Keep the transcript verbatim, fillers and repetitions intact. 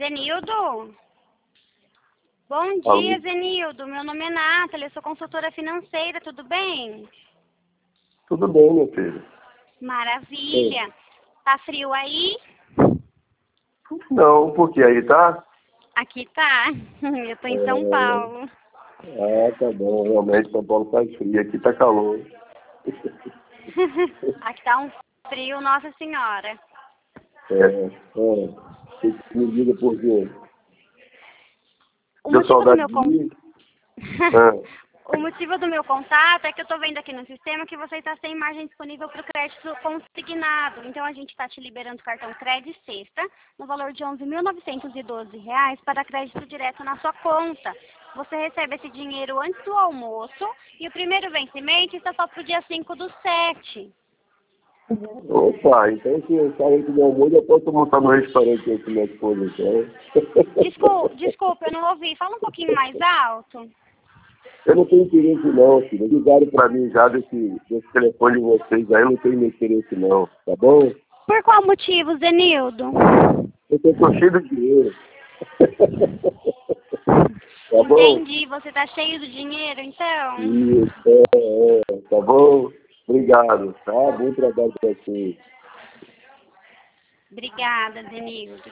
Zenildo? Bom Alô? dia, Zenildo. Meu nome é Nathalie, eu sou consultora financeira, tudo bem? Tudo bem, meu filho. Maravilha. Sim. Tá frio aí? Não, porque aí tá? Aqui tá. Eu tô em São É... Paulo. Ah, tá bom. Realmente, São Paulo tá frio. Aqui tá calor. Aqui tá um frio, Nossa Senhora. É, é. Você me diga por quê? O Deu motivo do saudade meu de con... mim? Ah, O motivo do meu contato é que eu tô vendo aqui no sistema que você está sem margem disponível para o crédito consignado. Então a gente está te liberando o cartão crédito sexta no valor de onze mil novecentos e doze reais para crédito direto na sua conta. Você recebe esse dinheiro antes do almoço e o primeiro vencimento está só para o dia cinco do sete. opa, então se eu sair com meu almoço, eu posso montar no restaurante aqui com minha esposa, então. Desculpa, desculpa, eu não ouvi. Fala um pouquinho mais alto. Eu não tenho interesse não, filho. Ligaram pra mim já desse, desse telefone de vocês aí, eu não tenho interesse não, tá bom? Por qual motivo, Zenildo? Eu tô cheio de dinheiro. Tá bom? Entendi, você tá cheio de dinheiro, então? Isso, é, é, tá bom? Obrigado, tá? Bom trabalho pra você. Obrigada, Zenildo.